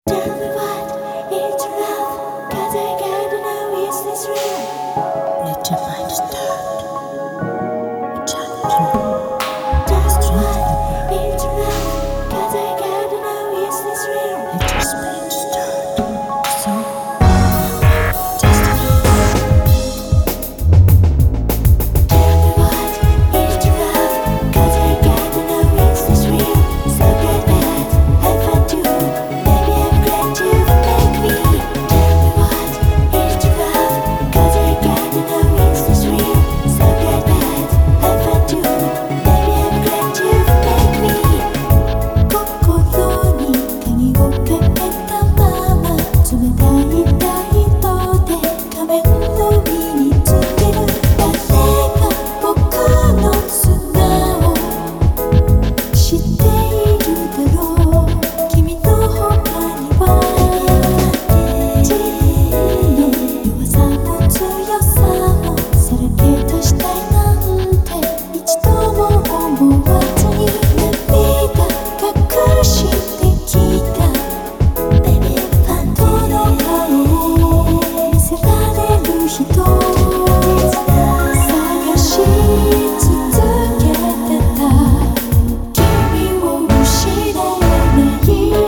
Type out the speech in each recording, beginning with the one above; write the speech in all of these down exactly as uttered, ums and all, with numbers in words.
Tell me what is love, 'cause I gotta know, is this real? Let your mind start. Challenge. Tell me what is love, 'cause I gotta know, is this real? Let your speech start. So, Tell me what is love, 'cause I gotta know, is this real? So get mad, have fun too, baby I'm glad you make me. Tell me what is love, 'cause I gotta know, is this real? So get mad, have fun too, baby I'm glad you make me. 心に鍵をかけたまま冷たいライトで仮面の身につける。誰が僕の素顔知っているだろう。君の他には自分の弱さも強さもさらけ出したいなんて一度も思わずに涙隠してきた。Baby 本当の顔を見せられる人探し続けてた。君を失わない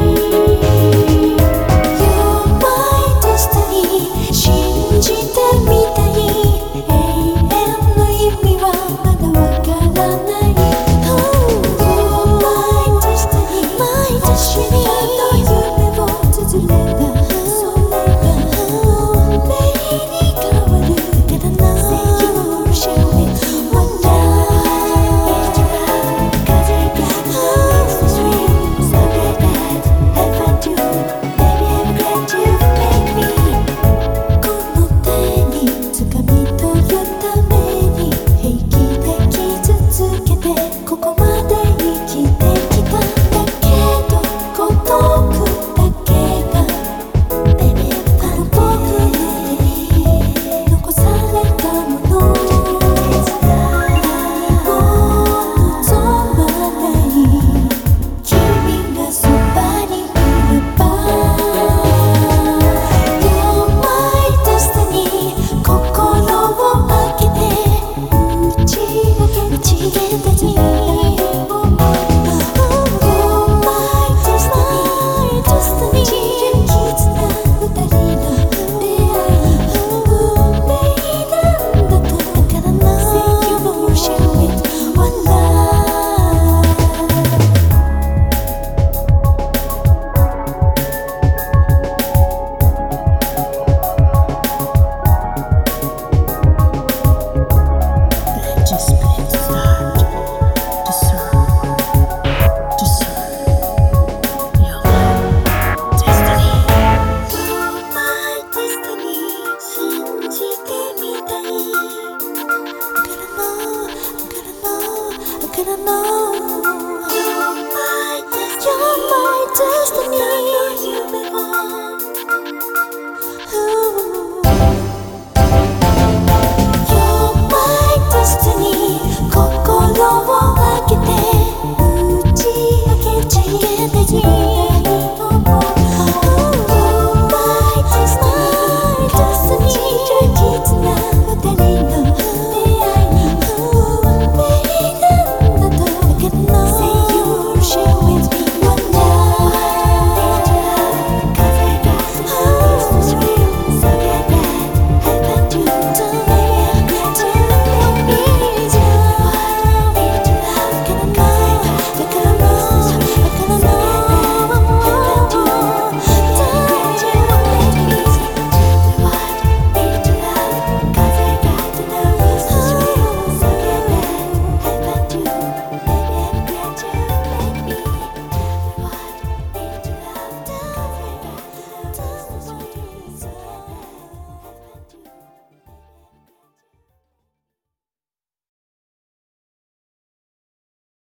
You're my destiny 信じてみたい。永遠の意味はまだわからない。Oh my destiny my destiny ただ夢を綴れたそれが運命に変わるからな。Say you shall be one night Cause I got no is this real? So get mad, have fun too, baby I'm glad you make me. この手に掴み取るために平気で傷つけてここまで生きてきた。だけど孤独だけが Baby この僕の手に残されたもの何も望まない君がそばにいれば You're my destiny 心を開けて打ち明け打ち明けてみよう。 You're my destiny my destiny